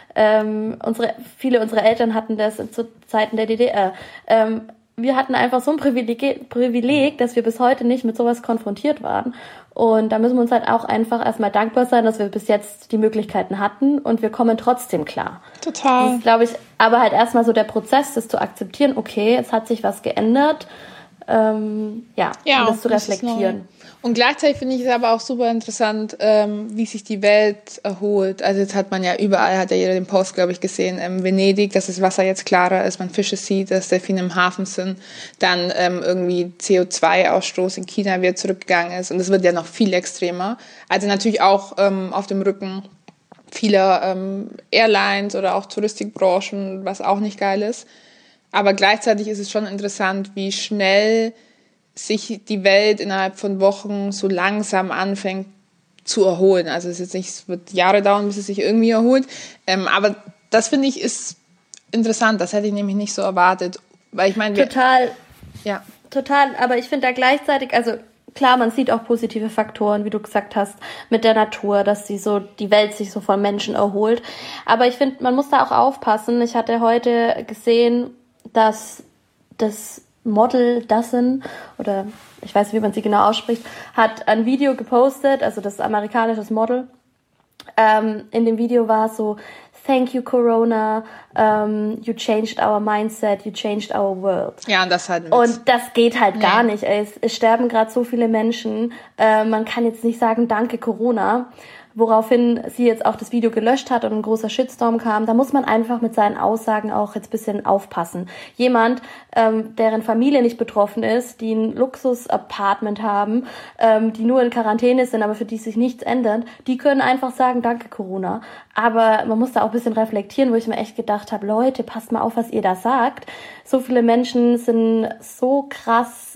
Viele unserer Eltern hatten das zu Zeiten der DDR. Wir hatten einfach so ein Privileg, dass wir bis heute nicht mit sowas konfrontiert waren. Und da müssen wir uns halt auch einfach erstmal dankbar sein, dass wir bis jetzt die Möglichkeiten hatten und wir kommen trotzdem klar. Total. Das ist, glaube ich, aber halt erstmal so der Prozess, das zu akzeptieren, okay, es hat sich was geändert, und das zu reflektieren. Und gleichzeitig finde ich es aber auch super interessant, wie sich die Welt erholt. Also jetzt hat man ja überall, hat ja jeder den Post, glaube ich, gesehen, Venedig, dass das Wasser jetzt klarer ist, man Fische sieht, dass Delfine im Hafen sind, dann irgendwie CO2-Ausstoß in China wieder zurückgegangen ist und es wird ja noch viel extremer. Also natürlich auch auf dem Rücken vieler Airlines oder auch Touristikbranchen, was auch nicht geil ist. Aber gleichzeitig ist es schon interessant, wie schnell sich die Welt innerhalb von Wochen so langsam anfängt zu erholen. Also es ist jetzt nicht, es wird Jahre dauern, bis es sich irgendwie erholt. Aber das finde ich ist interessant. Das hätte ich nämlich nicht so erwartet. Weil ich meine, Total. Total. Aber ich finde da gleichzeitig, also klar, man sieht auch positive Faktoren, wie du gesagt hast, mit der Natur, dass die Welt sich so von Menschen erholt. Aber ich finde, man muss da auch aufpassen. Ich hatte heute gesehen, dass das Model Dustin, oder ich weiß nicht, wie man sie genau ausspricht, hat ein Video gepostet, also das amerikanische Model. In dem Video war es so, thank you Corona, you changed our mindset, you changed our world. Ja, und das halt mit. Und das geht halt gar nicht. Es sterben gerade so viele Menschen. Man kann jetzt nicht sagen, danke Corona. Woraufhin sie jetzt auch das Video gelöscht hat und ein großer Shitstorm kam. Da muss man einfach mit seinen Aussagen auch jetzt ein bisschen aufpassen. Jemand, deren Familie nicht betroffen ist, die ein Luxus-Apartment haben, die nur in Quarantäne sind, aber für die sich nichts ändert, die können einfach sagen, danke Corona. Aber man muss da auch ein bisschen reflektieren, wo ich mir echt gedacht habe, Leute, passt mal auf, was ihr da sagt. So viele Menschen sind so krass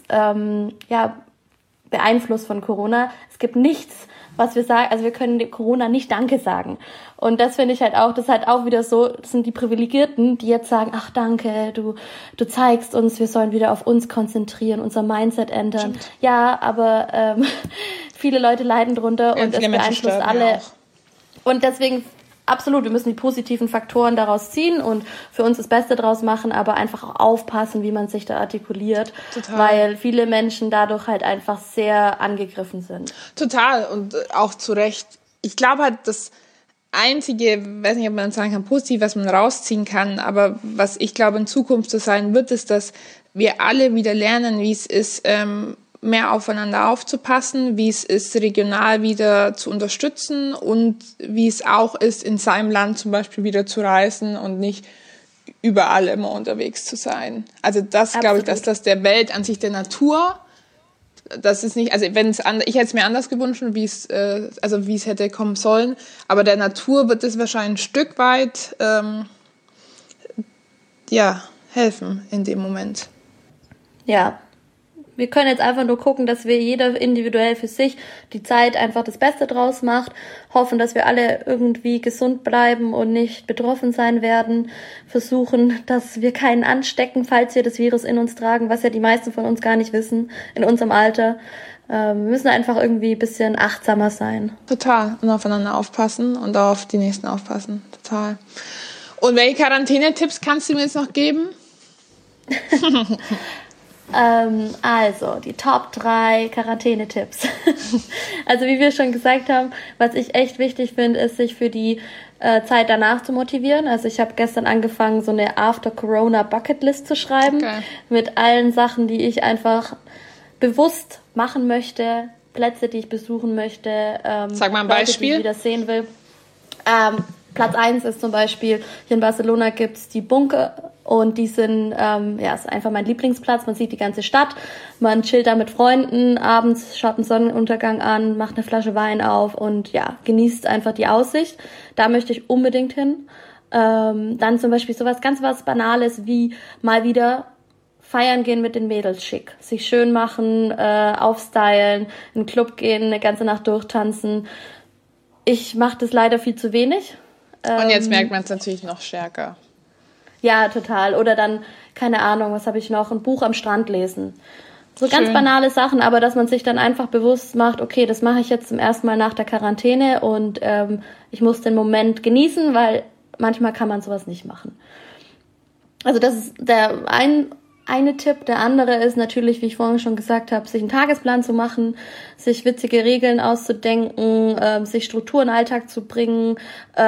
beeinflusst von Corona. Es gibt nichts, was wir sagen, also wir können Corona nicht Danke sagen. Und das finde ich halt auch, das ist halt auch wieder so, das sind die Privilegierten, die jetzt sagen, ach danke, du zeigst uns, wir sollen wieder auf uns konzentrieren, unser Mindset ändern. Stimmt. Ja, aber viele Leute leiden drunter und es beeinflusst alle. Und deswegen absolut, wir müssen die positiven Faktoren daraus ziehen und für uns das Beste draus machen, aber einfach auch aufpassen, wie man sich da artikuliert. Total. Weil viele Menschen dadurch halt einfach sehr angegriffen sind. Total und auch zu Recht. Ich glaube halt, das Einzige, weiß nicht, ob man sagen kann, positiv, was man rausziehen kann, aber was ich glaube in Zukunft so sein wird, ist, dass wir alle wieder lernen, wie es ist, mehr aufeinander aufzupassen, wie es ist, regional wieder zu unterstützen und wie es auch ist, in seinem Land zum Beispiel wieder zu reisen und nicht überall immer unterwegs zu sein. Also das glaube ich, dass das der Welt an sich, der Natur, das ist nicht, also ich hätte es mir anders gewünscht, wie es hätte kommen sollen, aber der Natur wird es wahrscheinlich ein Stück weit helfen in dem Moment. Ja, Wir können jetzt einfach nur gucken, dass wir jeder individuell für sich die Zeit einfach das Beste draus macht, hoffen, dass wir alle irgendwie gesund bleiben und nicht betroffen sein werden, versuchen, dass wir keinen anstecken, falls wir das Virus in uns tragen, was ja die meisten von uns gar nicht wissen in unserem Alter. Wir müssen einfach irgendwie ein bisschen achtsamer sein. Total. Und aufeinander aufpassen und auf die Nächsten aufpassen. Total. Und welche Quarantänetipps kannst du mir jetzt noch geben? Also, die Top 3 Quarantänetipps. Also, wie wir schon gesagt haben, was ich echt wichtig finde, ist, sich für die Zeit danach zu motivieren. Also, ich habe gestern angefangen, so eine After-Corona-Bucketlist zu schreiben. Okay. Mit allen Sachen, die ich einfach bewusst machen möchte, Plätze, die ich besuchen möchte. Sag mal ein Beispiel. Leute, die ich wieder sehen will. Platz 1 ist zum Beispiel, hier in Barcelona gibt's die Bunker und die sind, ist einfach mein Lieblingsplatz. Man sieht die ganze Stadt, man chillt da mit Freunden, abends schaut einen Sonnenuntergang an, macht eine Flasche Wein auf und ja, genießt einfach die Aussicht. Da möchte ich unbedingt hin. Dann zum Beispiel sowas ganz was Banales wie mal wieder feiern gehen mit den Mädels schick. Sich schön machen, aufstylen, in den Club gehen, eine ganze Nacht durchtanzen. Ich mache das leider viel zu wenig. Und jetzt merkt man es natürlich noch stärker. Ja, total. Oder dann, keine Ahnung, was habe ich noch? Ein Buch am Strand lesen. So ganz banale Sachen, aber dass man sich dann einfach bewusst macht, okay, das mache ich jetzt zum ersten Mal nach der Quarantäne und ich muss den Moment genießen, weil manchmal kann man sowas nicht machen. Also das ist der eine Tipp. Der andere ist natürlich, wie ich vorhin schon gesagt habe, sich einen Tagesplan zu machen, sich witzige Regeln auszudenken, sich Struktur in den Alltag zu bringen,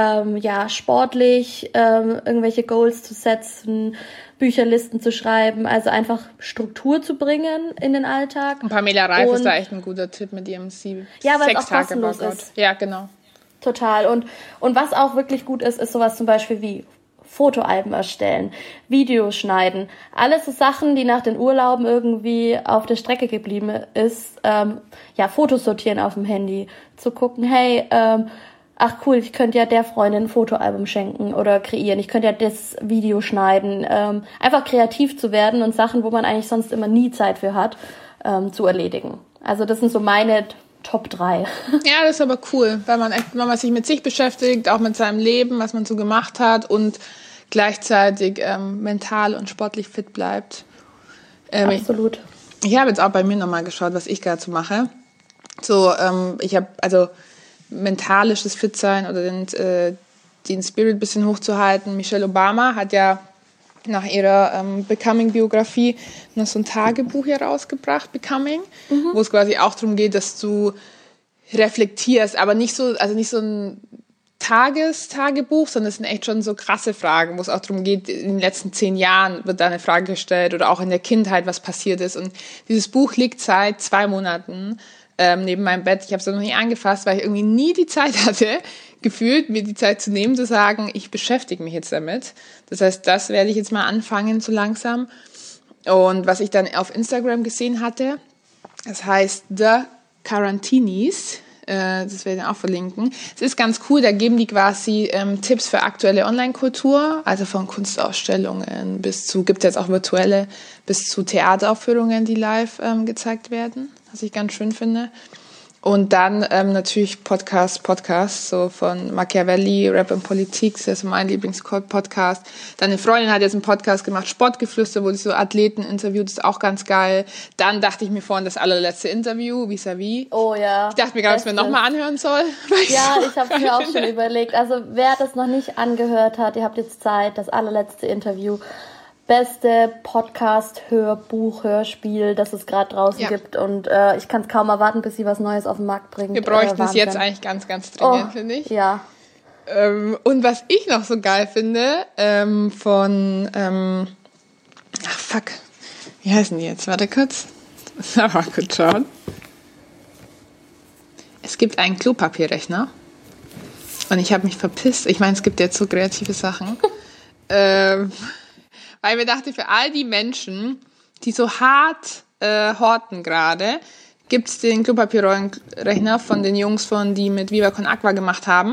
sportlich irgendwelche Goals zu setzen, Bücherlisten zu schreiben, also einfach Struktur zu bringen in den Alltag. Und Pamela Reif ist da echt ein guter Tipp mit ihrem Ja, weil es auch kostenlos ist. Ja, genau. Total. Und was auch wirklich gut ist sowas zum Beispiel wie Fotoalben erstellen, Videos schneiden, alles so Sachen, die nach den Urlauben irgendwie auf der Strecke geblieben ist, Fotos sortieren auf dem Handy, zu gucken, hey, ach cool, ich könnte ja der Freundin ein Fotoalbum schenken oder kreieren, ich könnte ja das Video schneiden, einfach kreativ zu werden und Sachen, wo man eigentlich sonst immer nie Zeit für hat, zu erledigen. Also das sind so meine Top 3. Ja, das ist aber cool, weil man sich mit sich beschäftigt, auch mit seinem Leben, was man so gemacht hat und gleichzeitig mental und sportlich fit bleibt. Absolut. Ich habe jetzt auch bei mir nochmal geschaut, was ich gerade so mache. So, ich habe also mentalisches Fitsein oder den Spirit ein bisschen hochzuhalten. Michelle Obama hat ja nach ihrer Becoming-Biografie noch so ein Tagebuch herausgebracht, Becoming, wo es quasi auch darum geht, dass du reflektierst, aber nicht so ein Tagestagebuch, sondern es sind echt schon so krasse Fragen, wo es auch darum geht, in den letzten 10 Jahren wird da eine Frage gestellt oder auch in der Kindheit, was passiert ist. Und dieses Buch liegt seit 2 Monaten neben meinem Bett. Ich habe es noch nie angefasst, weil ich irgendwie nie die Zeit hatte, gefühlt, mir die Zeit zu nehmen, zu sagen, ich beschäftige mich jetzt damit. Das heißt, das werde ich jetzt mal anfangen, so langsam. Und was ich dann auf Instagram gesehen hatte, das heißt The Quarantinis, das werde ich auch verlinken. Es ist ganz cool, da geben die quasi Tipps für aktuelle Online-Kultur, also von Kunstausstellungen gibt es jetzt auch virtuelle, bis zu Theateraufführungen, die live gezeigt werden, was ich ganz schön finde. Und dann natürlich Podcasts, so von Machiavelli, Rap und Politik, das ist mein Lieblingspodcast. Dann eine Freundin hat jetzt einen Podcast gemacht, Sportgeflüster, wo sie so Athleten interviewt, das ist auch ganz geil. Dann dachte ich mir vorhin das allerletzte Interview, vis-à-vis. Oh ja. Ich dachte mir gar nicht, ob ich mir nochmal anhören soll. Ja, ich habe es mir auch schon überlegt. Also wer das noch nicht angehört hat, ihr habt jetzt Zeit, das allerletzte Interview. Beste Podcast, Hörbuch, Hörspiel, das es gerade draußen gibt. Und ich kann es kaum erwarten, bis sie was Neues auf den Markt bringt. Wir bräuchten es jetzt eigentlich ganz, ganz dringend, finde ich. Ja. Und was ich noch so geil finde, wie heißen die jetzt? Warte kurz. Mal kurz schauen. Es gibt einen Klopapierrechner. Und ich habe mich verpisst. Ich meine, es gibt jetzt so kreative Sachen. Weil mir dachte, für all die Menschen, die so hart horten gerade, gibt es den Klopapierrechner von den Jungs, die mit Viva Con Aqua gemacht haben.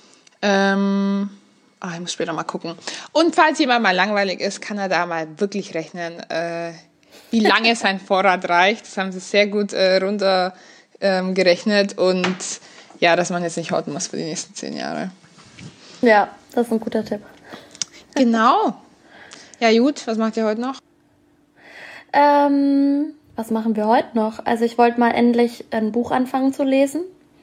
Ich muss später mal gucken. Und falls jemand mal langweilig ist, kann er da mal wirklich rechnen. wie lange sein Vorrat reicht. Das haben sie sehr gut runter gerechnet und ja, dass man jetzt nicht horten muss für die nächsten 10 Jahre. Ja, das ist ein guter Tipp. Genau. Ja gut, was macht ihr heute noch? Was machen wir heute noch? Also ich wollte mal endlich ein Buch anfangen zu lesen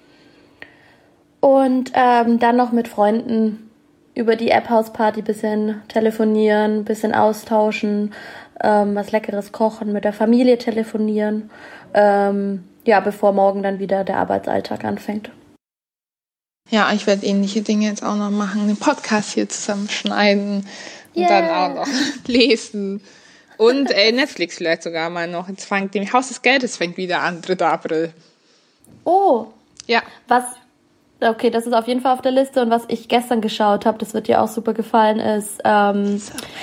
und dann noch mit Freunden über die App-Hausparty ein bisschen telefonieren, ein bisschen austauschen, was Leckeres kochen, mit der Familie telefonieren, bevor morgen dann wieder der Arbeitsalltag anfängt. Ja, ich werde ähnliche Dinge jetzt auch noch machen, den Podcast hier zusammenschneiden und dann auch noch lesen. Und Netflix vielleicht sogar mal noch. Jetzt fängt nämlich Haus des Geldes fängt wieder an, 3. April. Oh. Ja. Okay, das ist auf jeden Fall auf der Liste. Und was ich gestern geschaut habe, das wird dir auch super gefallen, ist Selfmade.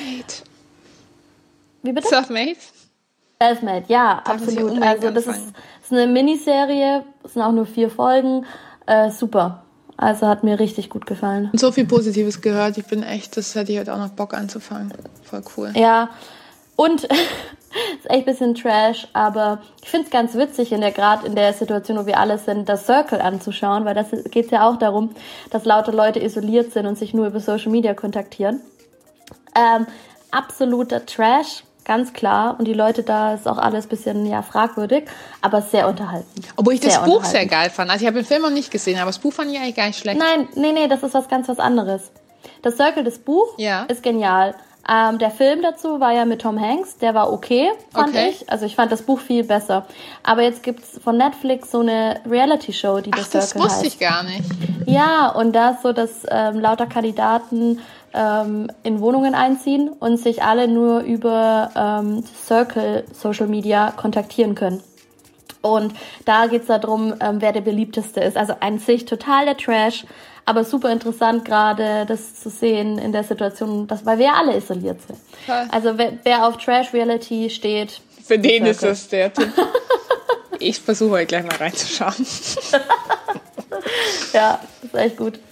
Wie bitte? Selfmade? Selfmade, ja, absolut. Also das ist eine Miniserie, es sind auch nur 4 Folgen. Super. Also hat mir richtig gut gefallen. Und so viel Positives gehört. Ich bin echt, das hätte ich heute auch noch Bock anzufangen. Voll cool. Ja, und ist echt ein bisschen Trash, aber ich finde es ganz witzig, gerade in der Situation, wo wir alle sind, das Circle anzuschauen, weil das geht ja auch darum, dass lauter Leute isoliert sind und sich nur über Social Media kontaktieren. Absoluter Trash, ganz klar. Und die Leute da ist auch alles ein bisschen fragwürdig, aber sehr unterhaltend. Obwohl ich das Buch sehr geil fand. Also ich habe den Film noch nicht gesehen, aber das Buch fand ich eigentlich gar nicht schlecht. Nein, das ist was anderes. Das Circle, das Buch, ist genial. Der Film dazu war ja mit Tom Hanks, der war okay, fand ich. Also ich fand das Buch viel besser. Aber jetzt gibt's von Netflix so eine Reality-Show, die das Circle heißt. Das wusste ich gar nicht. Ja, und da ist so, dass lauter Kandidaten in Wohnungen einziehen und sich alle nur über Circle Social Media kontaktieren können. Und da geht's darum, wer der beliebteste ist. Also an sich total der Trash, aber super interessant gerade das zu sehen in der Situation, weil wir alle isoliert sind. Toll. Also wer auf Trash-Reality steht... Für den ist das der Tipp. Ich versuche heute gleich mal reinzuschauen. Ja, das ist echt gut.